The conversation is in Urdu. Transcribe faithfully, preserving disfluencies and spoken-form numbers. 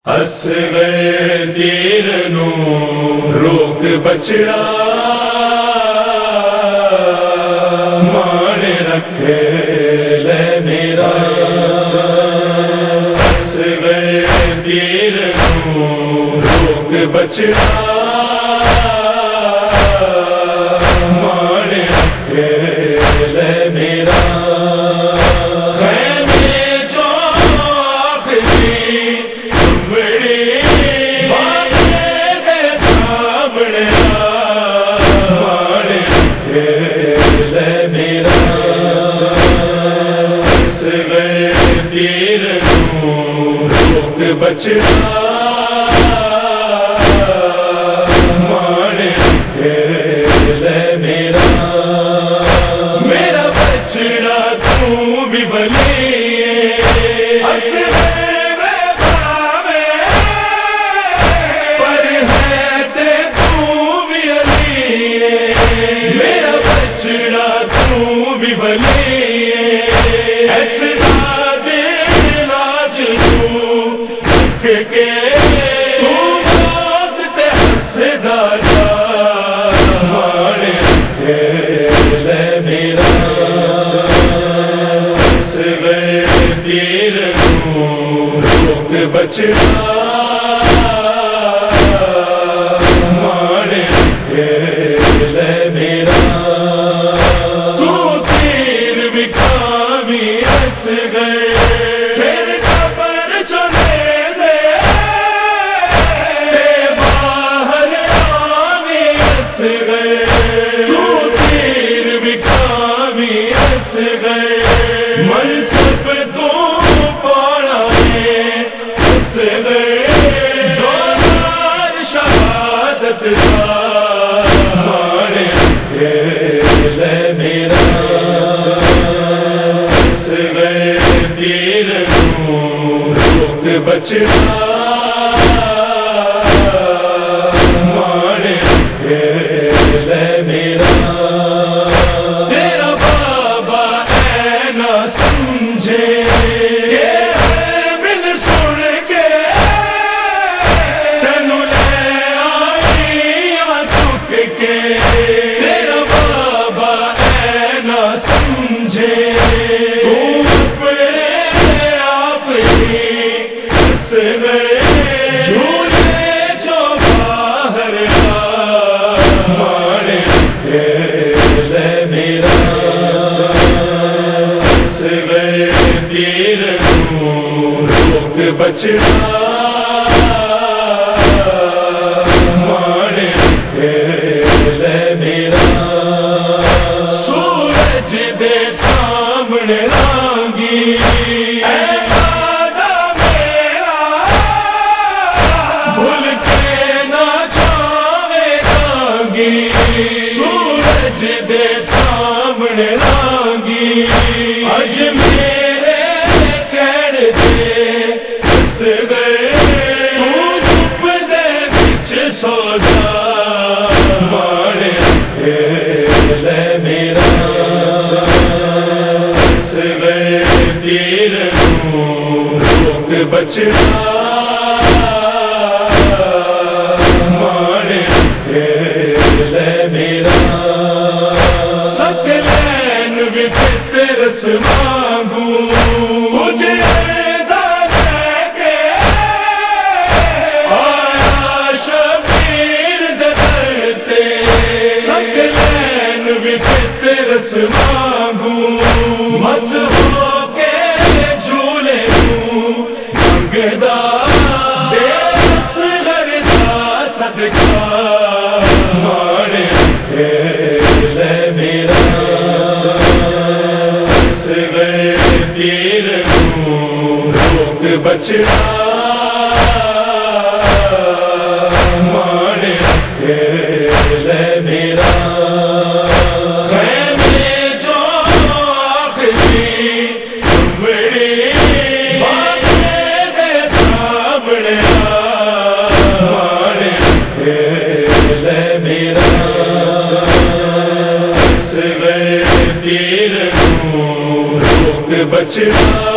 اصغر دیر نو روک بچڑا مان رکھے لے میرا اصغر دیر نو روک بچڑا مان رکھے لے میرا بچڑا مان لے میرا میرا بچڑا تو بھی بلی پر ہے تے تو بھی علی میرا بچڑا تو بھی بلی بچڑا مان لے میرا تو تیر بھی کامی ہنس گئے پھر قبر چلے دے باہر آمی ہنس گئے تو تیر بھی کامی ہنس گئے منصب تو مان لے میرا اصغر دیر نو روک بچڑا مان لے میرا تیرا بابا اے نہ سمجھے تیرا بابا اے نہ سمجھے تو اپنے آپ ہی ہنس گئے جھولے جو باہر مان لے میرا اصغر دیر نو روک بچڑا سورج دے سامنے لانگی اج میرے کہڑ سے ہنس گئے تو چپ دے بچ سو جا مان لے میرا اصغر دیر نو روک بچڑا رس مانگو مجھے آیا شبیر دتے سکلین بھی رس مانگو مس ہو کے جھولے منگدا دے اصغر دا صدقہ مان لے میرا دیر نو روک بچڑا مان لے میرا خیمے جو آخری بڑی بانے دے سامنے مان لے میرا اصغر دیر نو روک بچڑا